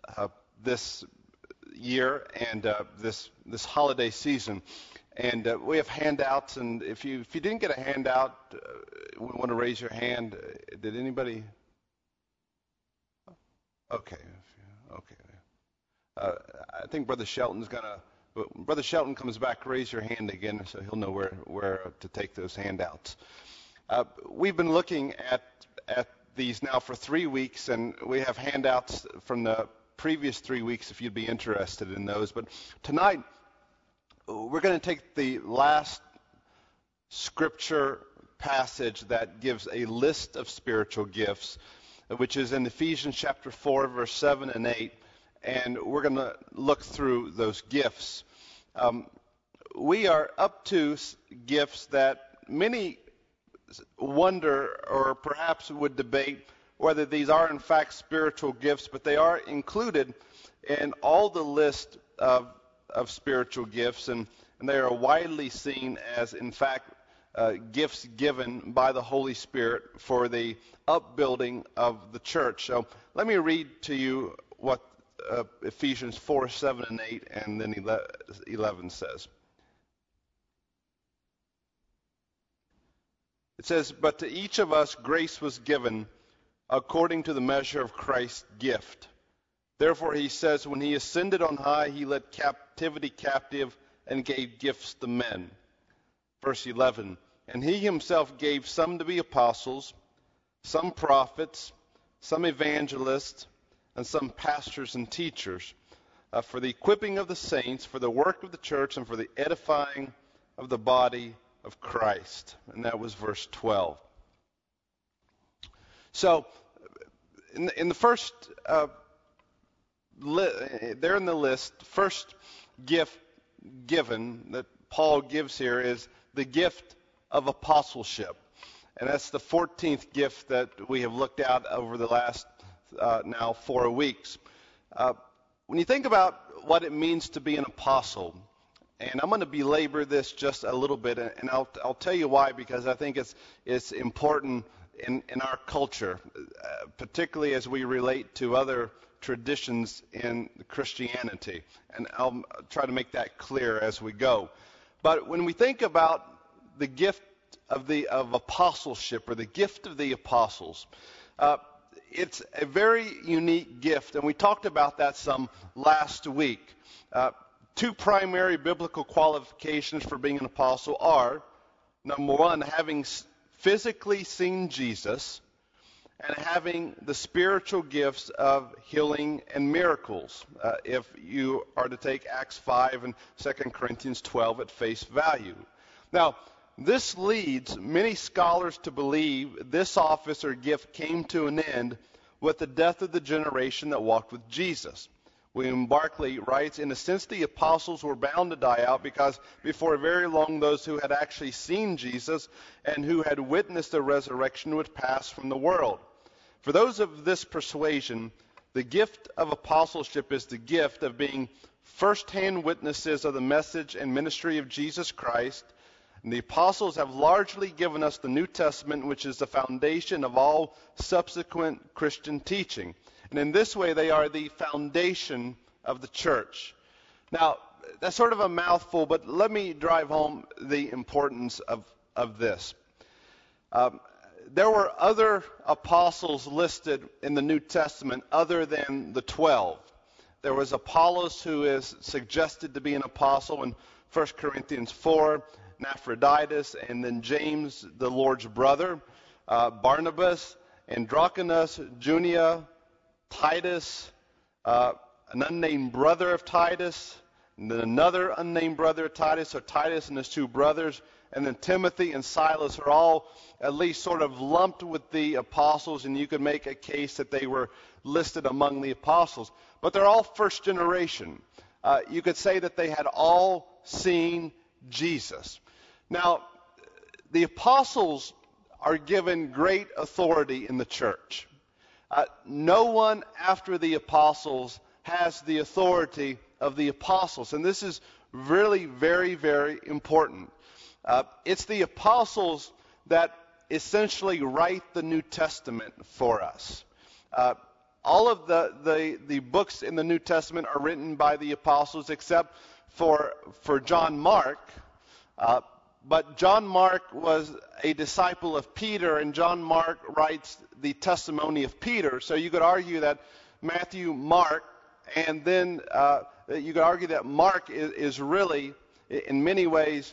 this year and this holiday season. And we have handouts, and if you didn't get a handout, we want to raise your hand. Did anybody? Okay. I think Brother Shelton's gonna. Brother Shelton comes back, raise your hand again, so he'll know where to take those handouts. We've been looking at these now for 3 weeks, and we have handouts from the previous 3 weeks if you'd be interested in those. But tonight, we're going to take the last scripture passage that gives a list of spiritual gifts, which is in Ephesians chapter 4, verse 7 and 8. And we're going to look through those gifts. We are up to gifts that many wonder or perhaps would debate whether these are in fact spiritual gifts, but they are included in all the list of spiritual gifts, and they are widely seen as, in fact, gifts given by the Holy Spirit for the upbuilding of the church. So let me read to you what Ephesians 4, 7, and 8, and then 11 says. It says, "But to each of us grace was given according to the measure of Christ's gift. Therefore, he says, when he ascended on high, he led captivity captive and gave gifts to men." Verse 11, "And he himself gave some to be apostles, some prophets, some evangelists, and some pastors and teachers, for the equipping of the saints, for the work of the church, and for the edifying of the body of Christ." And that was verse 12. So, in the first, there in the list, first gift given that Paul gives here is the gift of apostleship. And that's the 14th gift that we have looked at over the last now 4 weeks. When you think about what it means to be an apostle, and I'm going to belabor this just a little bit, and I'll tell you why, because I think it's important in our culture, particularly as we relate to other traditions in Christianity. And I'll try to make that clear as we go. But when we think about the gift of apostleship, or the gift of the apostles, it's a very unique gift, and we talked about that some last week. 2 primary biblical qualifications for being an apostle are, number one, having physically seen Jesus, and having the spiritual gifts of healing and miracles, if you are to take Acts 5 and 2 Corinthians 12 at face value. Now, this leads many scholars to believe this office or gift came to an end with the death of the generation that walked with Jesus. William Barclay writes, "In a sense, the apostles were bound to die out, because before very long those who had actually seen Jesus and who had witnessed the resurrection would pass from the world. For those of this persuasion, the gift of apostleship is the gift of being first-hand witnesses of the message and ministry of Jesus Christ. And the apostles have largely given us the New Testament, which is the foundation of all subsequent Christian teaching. And in this way, they are the foundation of the church." Now, that's sort of a mouthful, but let me drive home the importance of this. There were other apostles listed in the New Testament other than the 12. There was Apollos, who is suggested to be an apostle in 1 Corinthians 4, Epaphroditus, and then James, the Lord's brother, Barnabas, Andronicus, Junia, Titus, an unnamed brother of Titus, and then another unnamed brother of Titus, so Titus and his 2 brothers, and then Timothy and Silas are all at least sort of lumped with the apostles, and you could make a case that they were listed among the apostles. But they're all first generation. You could say that they had all seen Jesus. Now, the apostles are given great authority in the church. No one after the apostles has the authority of the apostles. And this is really very, very important. It's the apostles that essentially write the New Testament for us. all of the books in the New Testament are written by the apostles except for John Mark. But John Mark was a disciple of Peter, and John Mark writes the testimony of Peter. So you could argue that Matthew, Mark, and then you could argue that Mark is really, in many ways,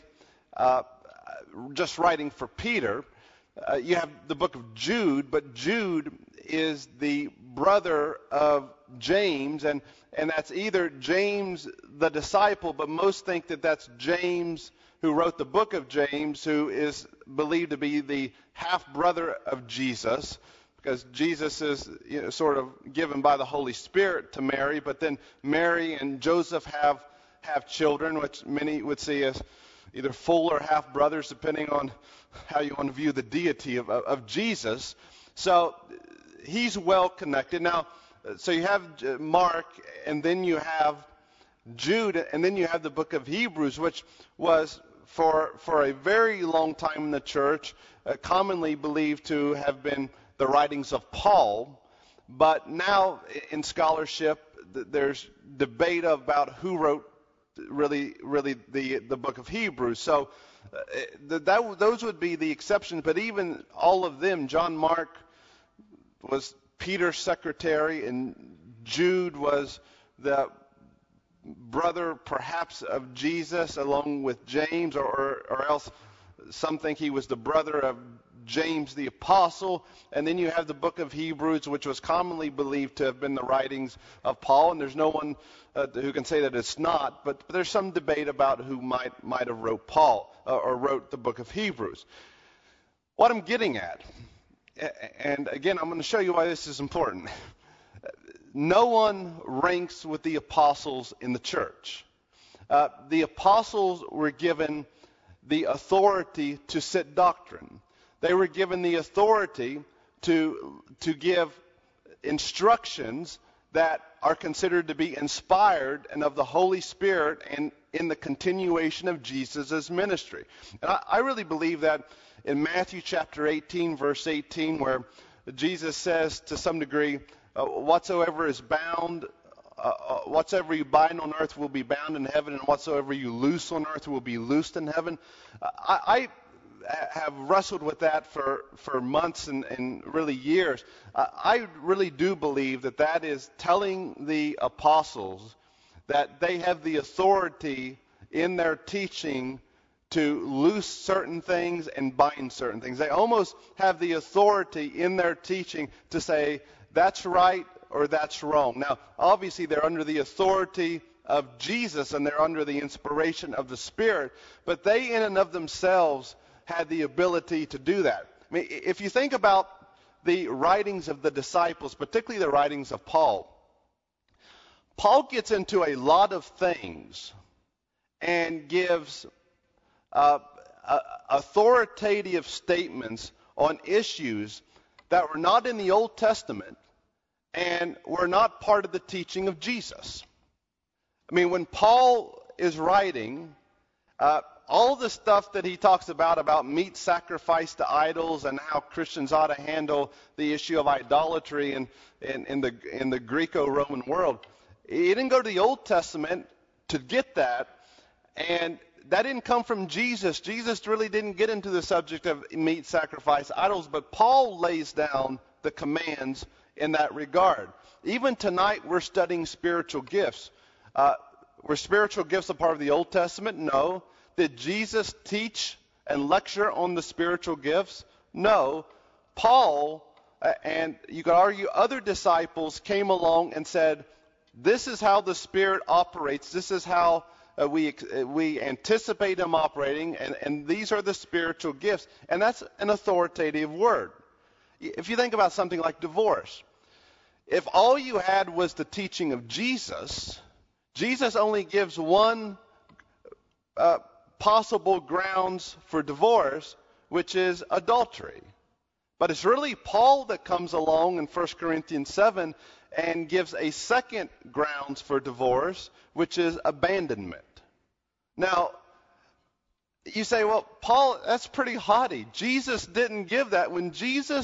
just writing for Peter. You have the book of Jude, but Jude is the brother of James, and that's either James the disciple, but most think that that's James who wrote the book of James, who is believed to be the half-brother of Jesus, because Jesus is sort of given by the Holy Spirit to Mary, but then Mary and Joseph have children, which many would see as either full or half-brothers, depending on how you want to view the deity of Jesus. So he's well connected. Now, so you have Mark, and then you have Jude, and then you have the book of Hebrews, which was for a very long time in the church commonly believed to have been the writings of Paul. But now in scholarship, there's debate about who wrote really the book of Hebrews. So those would be the exceptions. But even all of them, John Mark was Peter's secretary, and Jude was the brother perhaps of Jesus along with James, or else some think he was the brother of James the apostle. And then you have the book of Hebrews, which was commonly believed to have been the writings of Paul, and there's no one who can say that it's not, but there's some debate about who might have wrote Paul or wrote the book of Hebrews. What I'm getting at, and again I'm going to show you why this is important, no one ranks with the apostles in the church. The apostles were given the authority to set doctrine. They were given the authority to give instructions that are considered to be inspired and of the Holy Spirit and in the continuation of Jesus' ministry. And I really believe that in Matthew chapter 18, verse 18, where Jesus says to some degree, whatsoever is bound, whatsoever you bind on earth will be bound in heaven, and whatsoever you loose on earth will be loosed in heaven. I have wrestled with that for months and really years. I really do believe that is telling the apostles that they have the authority in their teaching to loose certain things and bind certain things. They almost have the authority in their teaching to say, that's right or that's wrong. Now, obviously, they're under the authority of Jesus and they're under the inspiration of the Spirit, but they in and of themselves had the ability to do that. I mean, if you think about the writings of the disciples, particularly the writings of Paul, Paul gets into a lot of things and gives authoritative statements on issues that were not in the Old Testament and were not part of the teaching of Jesus. I mean, when Paul is writing, all the stuff that he talks about meat sacrifice to idols and how Christians ought to handle the issue of idolatry in the Greco-Roman world, he didn't go to the Old Testament to get that, and that didn't come from Jesus. Jesus really didn't get into the subject of meat sacrifice idols, but Paul lays down the commands in that regard. Even tonight, we're studying spiritual gifts. Were spiritual gifts a part of the Old Testament? No. Did Jesus teach and lecture on the spiritual gifts? No. Paul, and you could argue other disciples, came along and said, this is how the Spirit operates. This is how we anticipate him operating, and these are the spiritual gifts. And that's an authoritative word. If you think about something like divorce, if all you had was the teaching of Jesus, Jesus only gives one possible grounds for divorce, which is adultery. But it's really Paul that comes along in 1 Corinthians 7 and gives a second grounds for divorce, which is abandonment. Now, you say, well, Paul, that's pretty haughty. Jesus didn't give that. When Jesus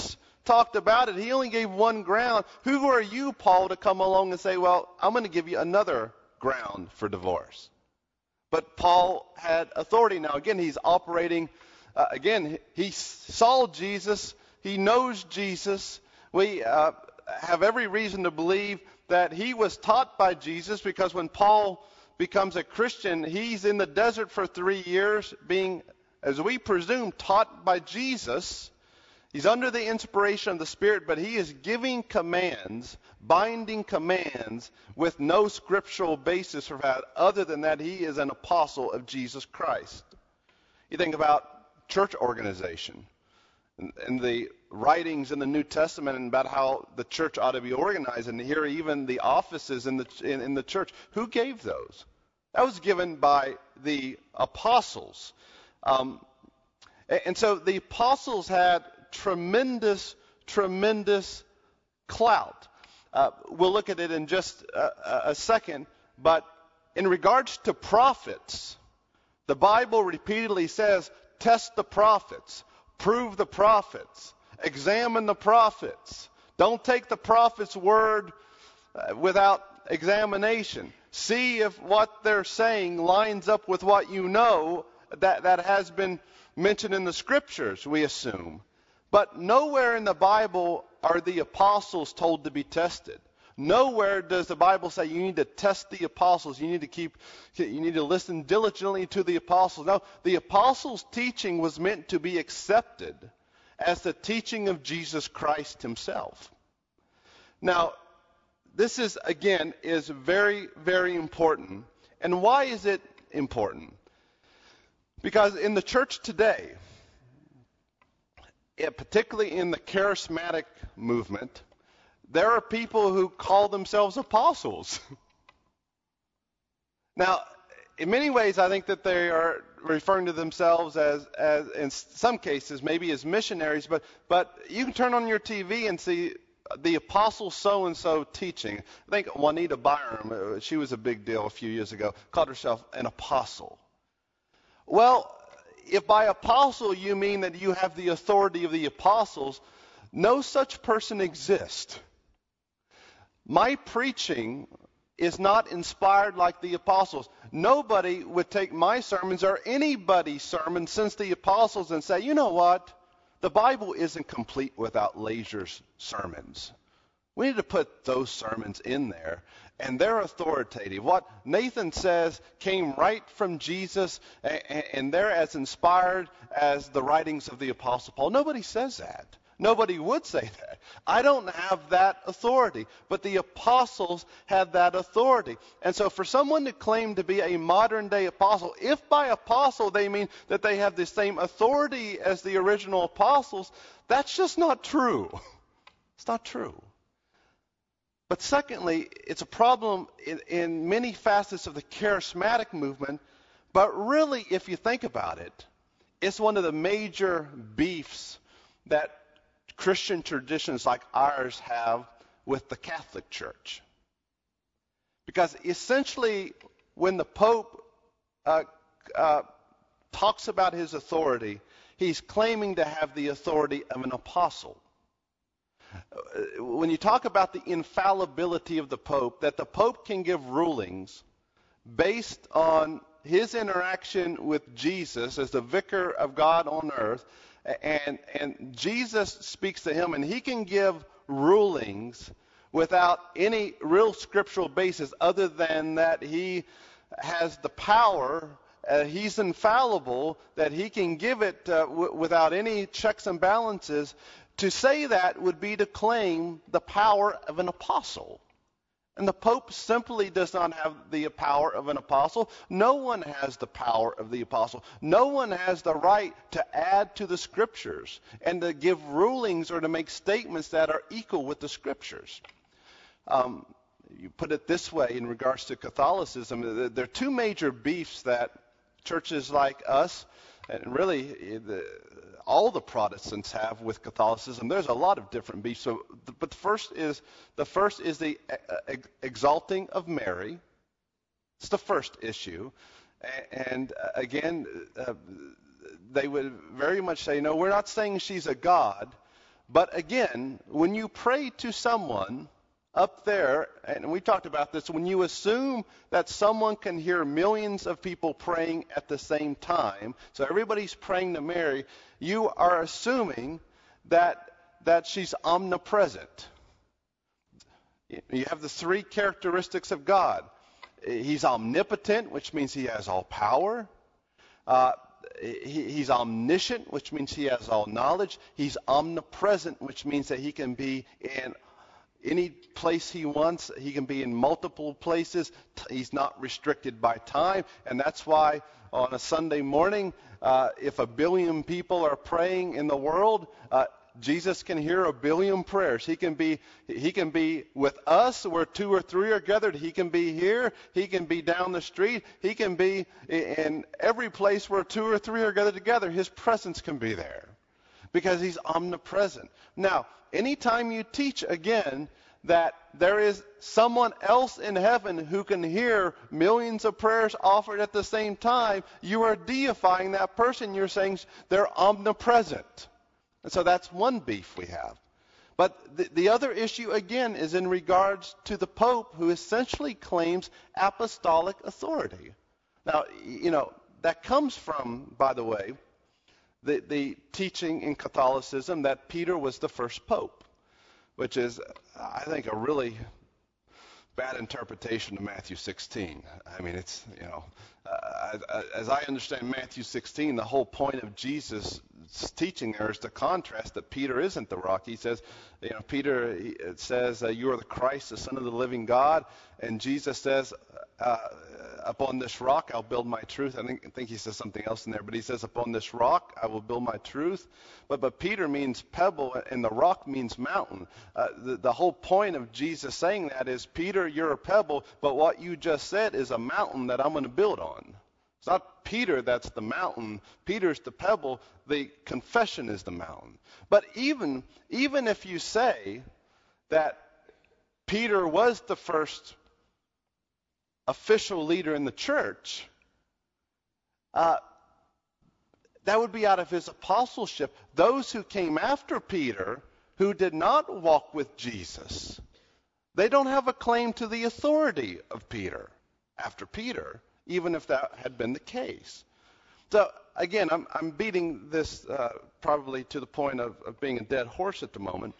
talked about it. He only gave one ground. Who are you, Paul, to come along and say, well, I'm going to give you another ground for divorce? But Paul had authority. Now, again, he's operating, he saw Jesus. He knows Jesus. We have every reason to believe that he was taught by Jesus, because when Paul becomes a Christian, he's in the desert for 3 years being, as we presume, taught by Jesus. He's under the inspiration of the Spirit, but he is giving commands, binding commands, with no scriptural basis for that. Other than that, he is an apostle of Jesus Christ. You think about church organization and the writings in the New Testament and about how the church ought to be organized, and here even the offices in the church. Who gave those? That was given by the apostles. And so the apostles had tremendous clout. We'll look at it in just a second, but in regards to prophets, the Bible repeatedly says, test the prophets, prove the prophets, examine the prophets. Don't take the prophet's word without examination. See if what they're saying lines up with what you know that has been mentioned in the scriptures, we assume. But nowhere in the Bible are the apostles told to be tested. Nowhere does the Bible say you need to test the apostles. You need to listen diligently to the apostles. No, the apostles' teaching was meant to be accepted as the teaching of Jesus Christ himself. Now, this is very, very important. And why is it important? Because in the church today, particularly in the charismatic movement, there are people who call themselves apostles. Now, in many ways, I think that they are referring to themselves as in some cases, maybe as missionaries, but you can turn on your TV and see the apostle so-and-so teaching. I think Juanita Byram, she was a big deal a few years ago, called herself an apostle. Well, if by apostle you mean that you have the authority of the apostles, no such person exists. My preaching is not inspired like the apostles. Nobody would take my sermons or anybody's sermons since the apostles and say, you know what? The Bible isn't complete without Lazer's sermons. We need to put those sermons in there, and they're authoritative. What Nathan says came right from Jesus, and they're as inspired as the writings of the Apostle Paul. Nobody says that. Nobody would say that. I don't have that authority, but the apostles had that authority. And so for someone to claim to be a modern-day apostle, if by apostle they mean that they have the same authority as the original apostles, that's just not true. It's not true. But secondly, it's a problem in many facets of the charismatic movement, but really, if you think about it, it's one of the major beefs that Christian traditions like ours have with the Catholic Church. Because essentially, when the Pope talks about his authority, he's claiming to have the authority of an apostle. When you talk about the infallibility of the Pope, that the Pope can give rulings based on his interaction with Jesus as the vicar of God on earth, and Jesus speaks to him, and he can give rulings without any real scriptural basis other than that he has the power, he's infallible, that he can give it without any checks and balances. To say that would be to claim the power of an apostle. And the Pope simply does not have the power of an apostle. No one has the power of the apostle. No one has the right to add to the scriptures and to give rulings or to make statements that are equal with the scriptures. You put it this way in regards to Catholicism, there are two major beefs that churches like us, and really all the Protestants have with Catholicism. There's a lot of different beefs. But the first is the exalting of Mary. It's the first issue. And again, they would very much say, no, we're not saying she's a god, But again, when you pray to someone up there, and we talked about this, when you assume that someone can hear millions of people praying at the same time, so everybody's praying to Mary, you are assuming that she's omnipresent. You have the three characteristics of God. He's omnipotent, which means he has all power. He's omniscient, which means he has all knowledge. He's omnipresent, which means that he can be in any place he wants. He can be in multiple places. He's not restricted by time. And that's why on a Sunday morning, if 1 billion people are praying in the world, Jesus can hear 1 billion prayers. He can be with us where 2 or 3 are gathered. He can be here. He can be down the street. He can be in every place where 2 or 3 are gathered together. His presence can be there because he's omnipresent. Now, anytime you teach again that there is someone else in heaven who can hear millions of prayers offered at the same time, you are deifying that person. You're saying they're omnipresent. And so that's one beef we have. But the other issue, again, is in regards to the Pope, who essentially claims apostolic authority. Now, that comes from, by the way, the teaching in Catholicism that Peter was the first Pope, which is, I think, a really bad interpretation of Matthew 16. I mean, it's, as I understand Matthew 16, the whole point of Jesus' teaching there is to contrast that Peter isn't the rock. He says, Peter, it says, you are the Christ, the Son of the living God. And Jesus says, upon this rock I'll build my truth. I think he says something else in there, but he says, upon this rock I will build my truth. But Peter means pebble, and the rock means mountain. The whole point of Jesus saying that is, Peter, you're a pebble, but what you just said is a mountain that I'm going to build on. It's not Peter that's the mountain. Peter's the pebble. The confession is the mountain. But even if you say that Peter was the first official leader in the church, that would be out of his apostleship. Those who came after Peter, who did not walk with Jesus, they don't have a claim to the authority of Peter after Peter, even if that had been the case. So again, I'm beating this probably to the point of being a dead horse at the moment,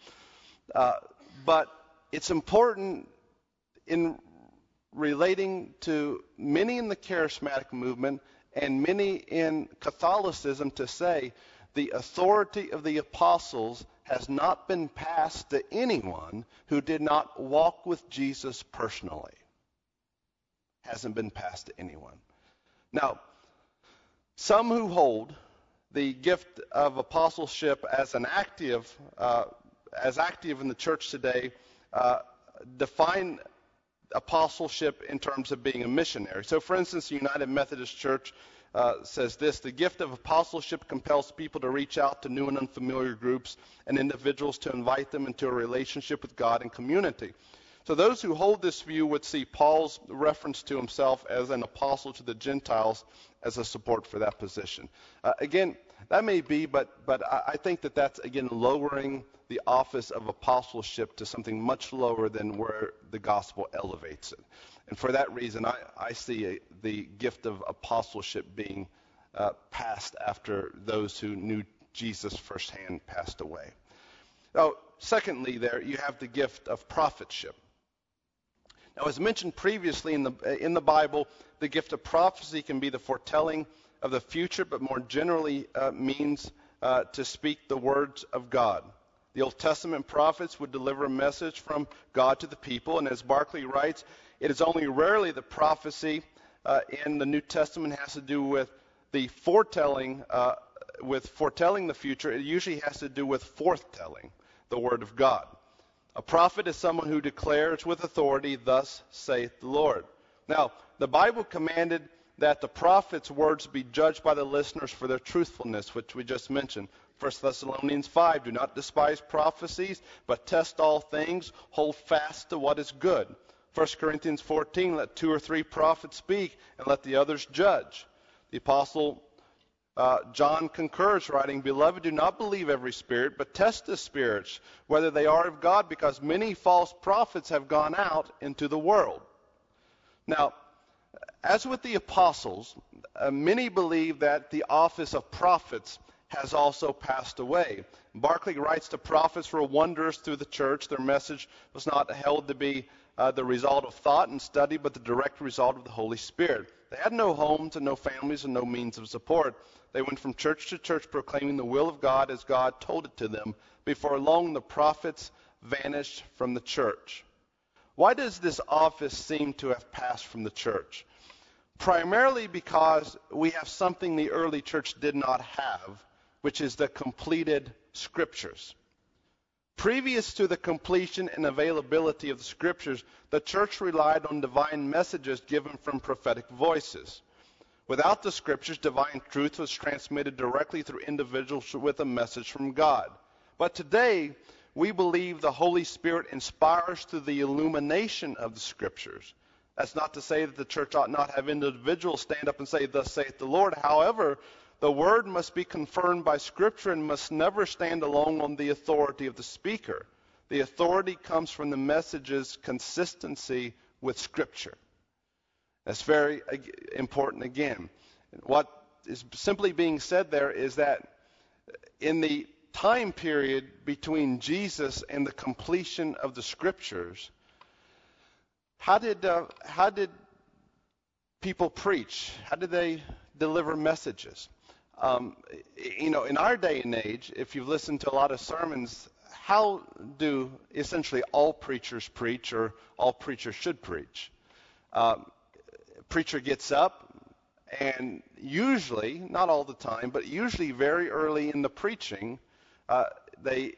but it's important in relating to many in the charismatic movement and many in Catholicism to say the authority of the apostles has not been passed to anyone who did not walk with Jesus personally. Hasn't been passed to anyone. Now, some who hold the gift of apostleship as active in the church today define apostleship in terms of being a missionary. So, for instance, the United Methodist Church says this: the gift of apostleship compels people to reach out to new and unfamiliar groups and individuals to invite them into a relationship with God and community. So those who hold this view would see Paul's reference to himself as an apostle to the Gentiles as a support for that position. Again, that may be, but I think that's, again, lowering the office of apostleship to something much lower than where the gospel elevates it. And for that reason, I see the gift of apostleship being passed after those who knew Jesus firsthand passed away. Now, secondly, there you have the gift of prophetship. Now, as mentioned previously in the Bible, the gift of prophecy can be the foretelling of the future, but more generally means to speak the words of God. The Old Testament prophets would deliver a message from God to the people, and as Barclay writes, it is only rarely that prophecy in the New Testament has to do with the foretelling the future. It usually has to do with forthtelling the word of God. A prophet is someone who declares with authority, "Thus saith the Lord." Now, the Bible commanded that the prophet's words be judged by the listeners for their truthfulness, which we just mentioned. 1 Thessalonians 5, do not despise prophecies, but test all things, hold fast to what is good. 1 Corinthians 14, let 2 or 3 prophets speak, and let the others judge. The apostle John concurs, writing, "Beloved, do not believe every spirit, but test the spirits, whether they are of God, because many false prophets have gone out into the world." Now, as with the apostles, many believe that the office of prophets has also passed away. Barclay writes, "The prophets were wanderers through the church. Their message was not held to be the result of thought and study, but the direct result of the Holy Spirit. They had no homes and no families and no means of support. They went from church to church proclaiming the will of God as God told it to them. Before long, the prophets vanished from the church." Why does this office seem to have passed from the church? Primarily because we have something the early church did not have, which is the completed scriptures. Previous to the completion and availability of the scriptures, the church relied on divine messages given from prophetic voices. Without the scriptures, divine truth was transmitted directly through individuals with a message from God. But today, we believe the Holy Spirit inspires through the illumination of the scriptures. That's not to say that the church ought not have individuals stand up and say, "Thus saith the Lord." However, the word must be confirmed by Scripture and must never stand alone on the authority of the speaker. The authority comes from the message's consistency with Scripture. That's very important again. What is simply being said there is that in the time period between Jesus and the completion of the Scriptures, how did people preach? How did they deliver messages? In our day and age, if you've listened to a lot of sermons, how do essentially all preachers preach, or all preachers should preach? Preacher gets up, and usually, not all the time, but usually very early in the preaching, they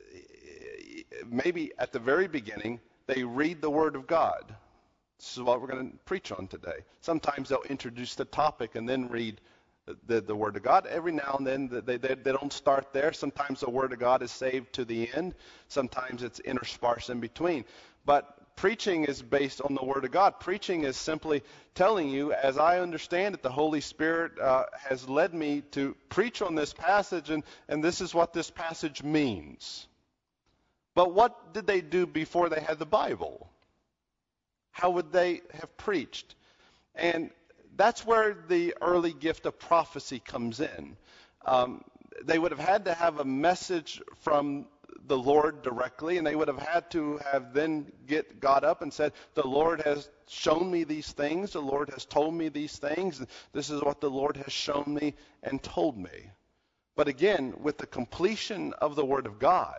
maybe at the very beginning, they read the Word of God. This is what we're going to preach on today. Sometimes they'll introduce the topic and then read the Word of God. Every now and then they don't start there. Sometimes the Word of God is saved to the end. Sometimes it's interspersed in between. But preaching is based on the Word of God. Preaching is simply telling you, as I understand it, the Holy Spirit has led me to preach on this passage, and this is what this passage means. But what did they do before they had the Bible? How would they have preached? And that's where the early gift of prophecy comes in. They would have had to have a message from the Lord directly, and they would have had to have then got up and said, "The Lord has shown me these things, the Lord has told me these things, and this is what the Lord has shown me and told me." But again, with the completion of the Word of God,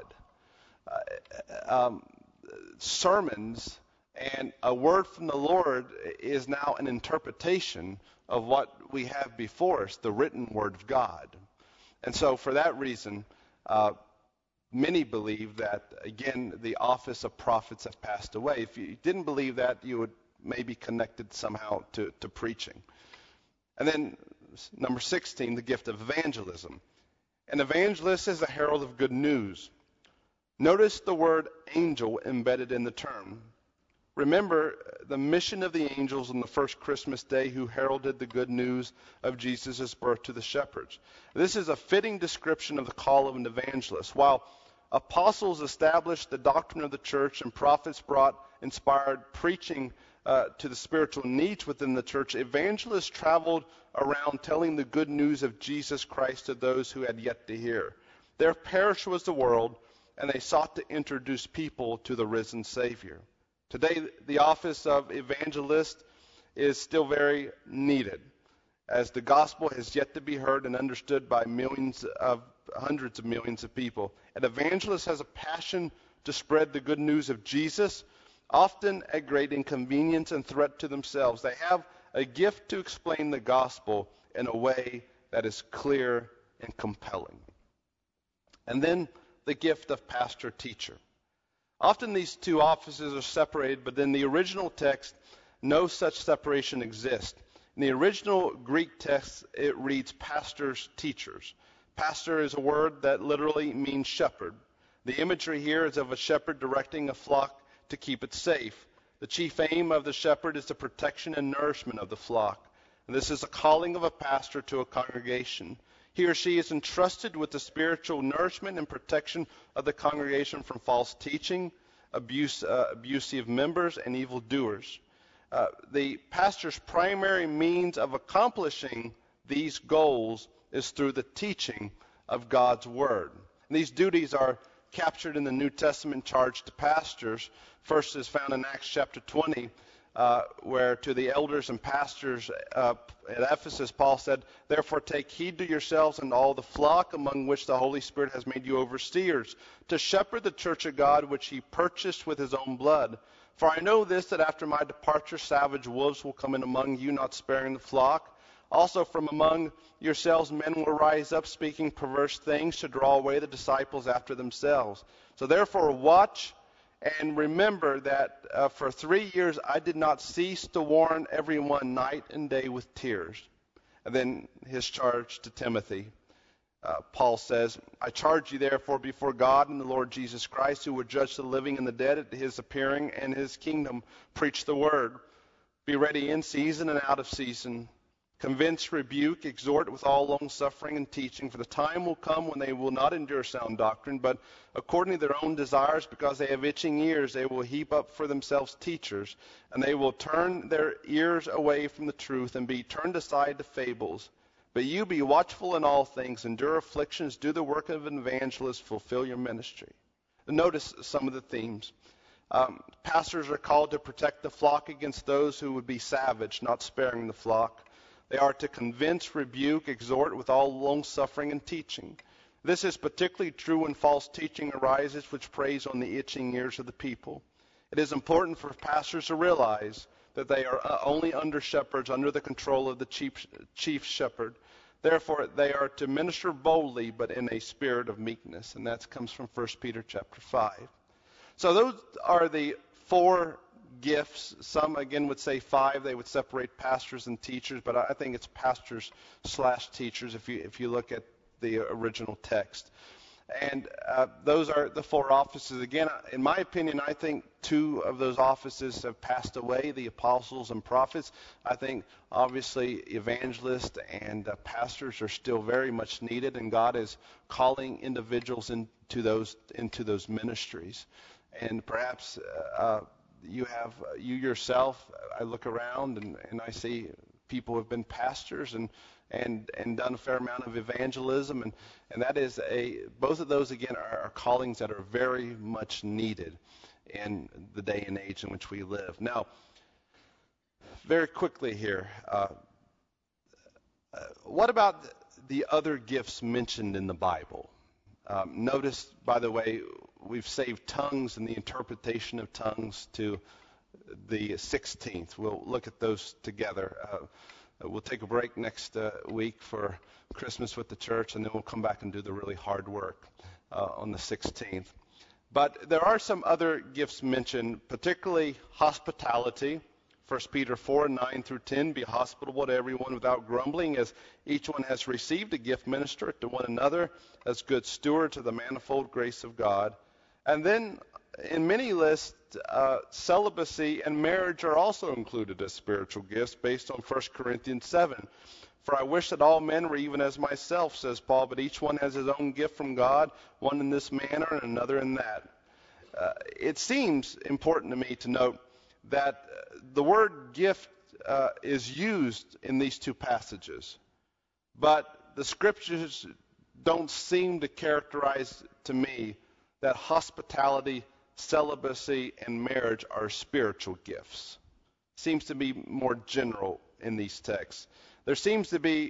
sermons and a word from the Lord is now an interpretation of what we have before us, the written Word of God. And so for that reason, many believe that, again, the office of prophets have passed away. If you didn't believe that, you would maybe connect it somehow to preaching. And then number 16, the gift of evangelism. An evangelist is a herald of good news. Notice the word angel embedded in the term. Remember the mission of the angels on the first Christmas day who heralded the good news of Jesus' birth to the shepherds. This is a fitting description of the call of an evangelist. While apostles established the doctrine of the church and prophets brought inspired preaching to the spiritual needs within the church, evangelists traveled around telling the good news of Jesus Christ to those who had yet to hear. Their parish was the world, and they sought to introduce people to the risen Savior. Today, the office of evangelist is still very needed, as the gospel has yet to be heard and understood by hundreds of millions of people. An evangelist has a passion to spread the good news of Jesus, often at great inconvenience and threat to themselves. They have a gift to explain the gospel in a way that is clear and compelling. And then the gift of pastor-teacher. Often these two offices are separated, but in the original text, no such separation exists. In the original Greek text, it reads pastors, teachers. Pastor is a word that literally means shepherd. The imagery here is of a shepherd directing a flock to keep it safe. The chief aim of the shepherd is the protection and nourishment of the flock. And this is a calling of a pastor to a congregation. He or she is entrusted with the spiritual nourishment and protection of the congregation from false teaching, abusive members, and evildoers. The pastor's primary means of accomplishing these goals is through the teaching of God's Word. And these duties are captured in the New Testament charge to pastors. First is found in Acts chapter 20, where to the elders and pastors at Ephesus, Paul said, "Therefore take heed to yourselves and all the flock among which the Holy Spirit has made you overseers, to shepherd the church of God which he purchased with his own blood. For I know this, that after my departure savage wolves will come in among you, not sparing the flock. Also from among yourselves men will rise up, speaking perverse things, to draw away the disciples after themselves. So therefore watch and remember that for 3 years I did not cease to warn everyone night and day with tears." And then his charge to Timothy. Paul says, "I charge you therefore before God and the Lord Jesus Christ, who will judge the living and the dead at his appearing and his kingdom. Preach the word. Be ready in season and out of season. Convince, rebuke, exhort with all long-suffering and teaching, for the time will come when they will not endure sound doctrine, but according to their own desires, because they have itching ears, they will heap up for themselves teachers, and they will turn their ears away from the truth and be turned aside to fables. But you be watchful in all things, endure afflictions, do the work of an evangelist, fulfill your ministry." And notice some of the themes. Pastors are called to protect the flock against those who would be savage, not sparing the flock. They are to convince, rebuke, exhort with all long-suffering and teaching. This is particularly true when false teaching arises, which preys on the itching ears of the people. It is important for pastors to realize that they are only under shepherds, under the control of the chief shepherd. Therefore, they are to minister boldly, but in a spirit of meekness. And that comes from 1 Peter chapter 5. So those are the 4 gifts. Some, again, would say 5. They would separate pastors and teachers, but I think it's pastors/teachers if you look at the original text. And those are the 4 offices. Again, in my opinion, I think 2 of those offices have passed away, the apostles and prophets. I think, obviously, evangelists and pastors are still very much needed, and God is calling individuals into those ministries. And perhaps you yourself, I look around and I see people who have been pastors and done a fair amount of evangelism, and that is both of those, again, are callings that are very much needed in the day and age in which we live. Now, very quickly here, what about the other gifts mentioned in the Bible? Notice, by the way, we've saved tongues and the interpretation of tongues to the 16th. We'll look at those together. We'll take a break next week for Christmas with the church, and then we'll come back and do the really hard work on the 16th. But there are some other gifts mentioned, particularly hospitality. 1 Peter 4:9 through 10, "Be hospitable to everyone without grumbling, as each one has received a gift, minister it to one another as good stewards of the manifold grace of God." And then in many lists, celibacy and marriage are also included as spiritual gifts based on 1 Corinthians 7. "For I wish that all men were even as myself," says Paul, "but each one has his own gift from God, one in this manner and another in that." It seems important to me to note that the word gift is used in these 2 passages, but the scriptures don't seem to characterize to me that hospitality, celibacy, and marriage are spiritual gifts. Seems to be more general in these texts. There seems to be,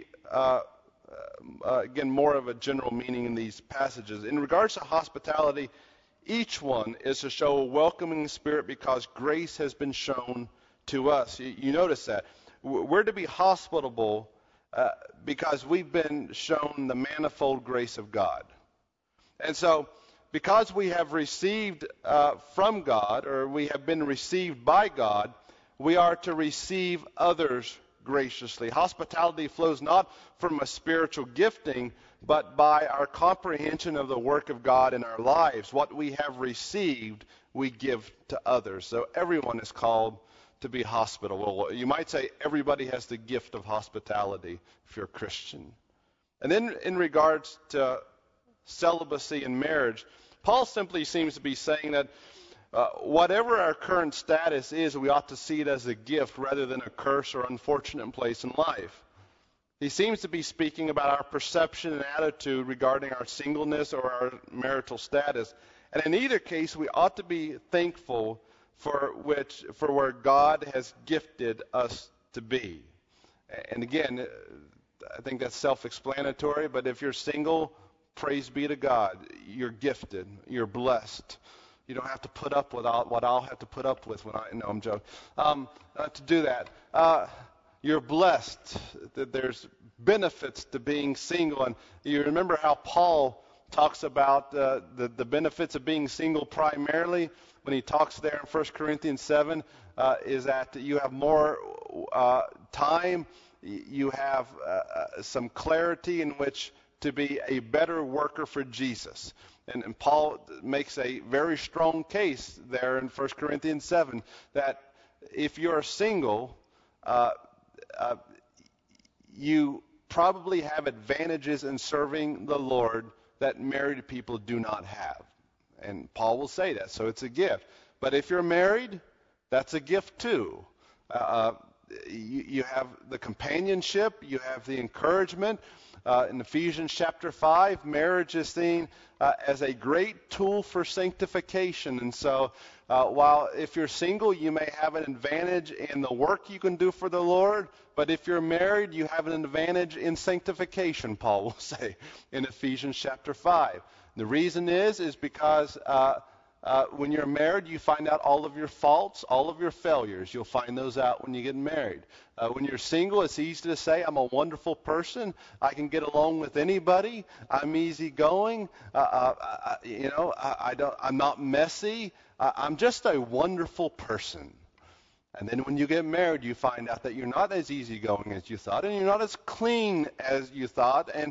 again, more of a general meaning in these passages. In regards to hospitality, each one is to show a welcoming spirit because grace has been shown to us. You notice that. We're to be hospitable because we've been shown the manifold grace of God. And so, because we have received from God, or we have been received by God, we are to receive others graciously. Hospitality flows not from a spiritual gifting, but by our comprehension of the work of God in our lives. What we have received, we give to others. So everyone is called to be hospitable. You might say everybody has the gift of hospitality if you're a Christian. And then in regards to celibacy and marriage, Paul simply seems to be saying that whatever our current status is, we ought to see it as a gift rather than a curse or unfortunate place in life. He seems to be speaking about our perception and attitude regarding our singleness or our marital status. And in either case, we ought to be thankful for where God has gifted us to be. And again, I think that's self-explanatory, but if you're single, praise be to God. You're gifted. You're blessed. You don't have to put up with what I'll have to put up with when no, I'm joking. To do that. You're blessed. There's benefits to being single. And you remember how Paul talks about the benefits of being single primarily when he talks there in 1 Corinthians 7, is that you have more time. You have some clarity in which to be a better worker for Jesus. And Paul makes a very strong case there in 1 Corinthians 7 that if you're single, you probably have advantages in serving the Lord that married people do not have. And Paul will say that, so it's a gift. But if you're married, that's a gift too. You have the companionship, you have the encouragement. In Ephesians chapter 5, marriage is seen as a great tool for sanctification. And so while if you're single, you may have an advantage in the work you can do for the Lord, but if you're married, you have an advantage in sanctification, Paul will say in Ephesians chapter 5. The reason is because when you're married, you find out all of your faults, all of your failures. You'll find those out when you get married. When you're single, it's easy to say, I'm a wonderful person. I can get along with anybody. I'm easygoing. I'm not messy. I'm just a wonderful person. And then when you get married, you find out that you're not as easygoing as you thought, and you're not as clean as you thought, and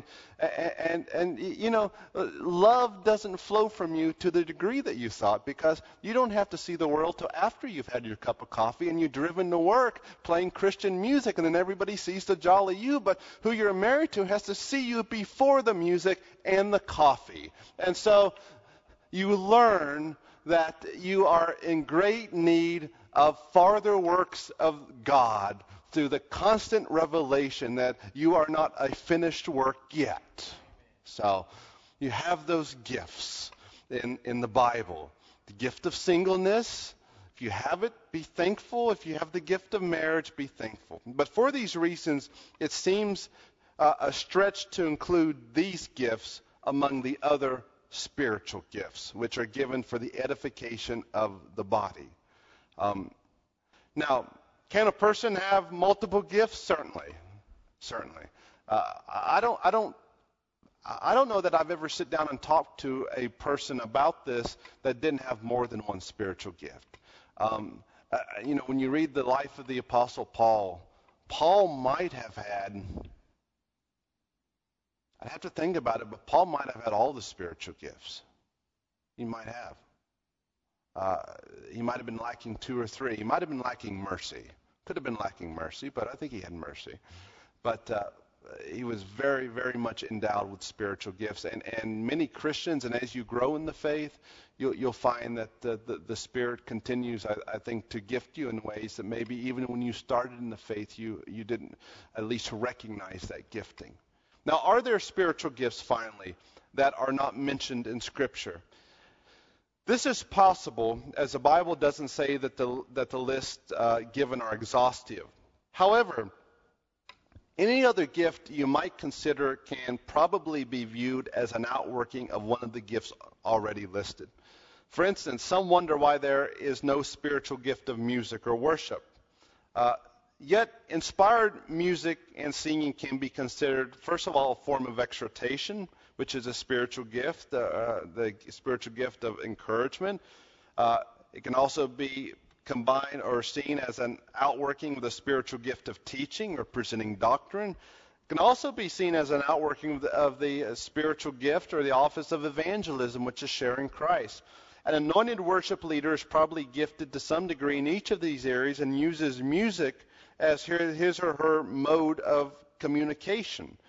love doesn't flow from you to the degree that you thought, because you don't have to see the world till after you've had your cup of coffee and you're driven to work playing Christian music, and then everybody sees the jolly you, but who you're married to has to see you before the music and the coffee. And so you learn that you are in great need of farther works of God through the constant revelation that you are not a finished work yet. So you have those gifts in the Bible. The gift of singleness, if you have it, be thankful. If you have the gift of marriage, be thankful. But for these reasons, it seems a stretch to include these gifts among the other spiritual gifts, which are given for the edification of the body. Now, can a person have multiple gifts? Certainly. I don't know that I've ever sit down and talked to a person about this that didn't have more than one spiritual gift. When you read the life of the Apostle Paul might have had, I'd have to think about it, but Paul might have had all the spiritual gifts. He might have. He might have been lacking 2 or 3. He might have been lacking mercy. Could have been lacking mercy, but I think he had mercy. But he was very, very much endowed with spiritual gifts. And many Christians, and as you grow in the faith, you'll find that the Spirit continues, I think, to gift you in ways that maybe even when you started in the faith, you didn't at least recognize that gifting. Now, are there spiritual gifts, finally, that are not mentioned in Scripture? This is possible, as the Bible doesn't say that the list given are exhaustive. However, any other gift you might consider can probably be viewed as an outworking of one of the gifts already listed. For instance, some wonder why there is no spiritual gift of music or worship. Yet, inspired music and singing can be considered, first of all, a form of exhortation, which is a spiritual gift, the spiritual gift of encouragement. It can also be combined or seen as an outworking with a spiritual gift of teaching or presenting doctrine. It can also be seen as an outworking of the spiritual gift or the office of evangelism, which is sharing Christ. An anointed worship leader is probably gifted to some degree in each of these areas and uses music as his or her mode of communication.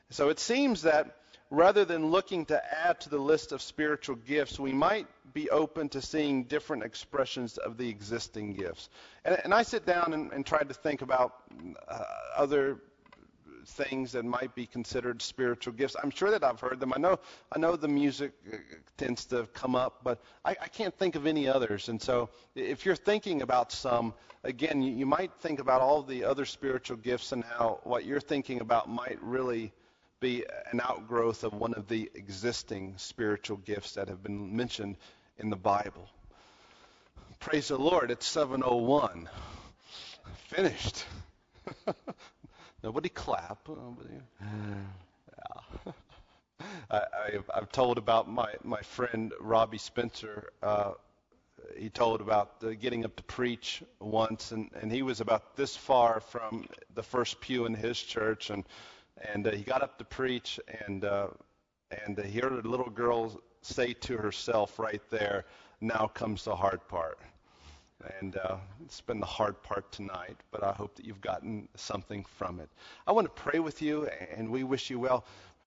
So it seems that rather than looking to add to the list of spiritual gifts, we might be open to seeing different expressions of the existing gifts. And I sit down and try to think about other things that might be considered spiritual gifts. I'm sure that I've heard them. I know the music tends to come up, but I can't think of any others. And so if you're thinking about some, again, you might think about all the other spiritual gifts and how what you're thinking about might really be an outgrowth of one of the existing spiritual gifts that have been mentioned in the Bible. Praise the Lord, it's 7:01. Finished. Nobody clap. Nobody. Yeah. I've told about my friend Robbie Spencer. He told about getting up to preach once, and he was about this far from the first pew in his church, and he got up to preach, and he heard a little girl say to herself right there, "Now comes the hard part." And it's been the hard part tonight, but I hope that you've gotten something from it. I want to pray with you, and we wish you well.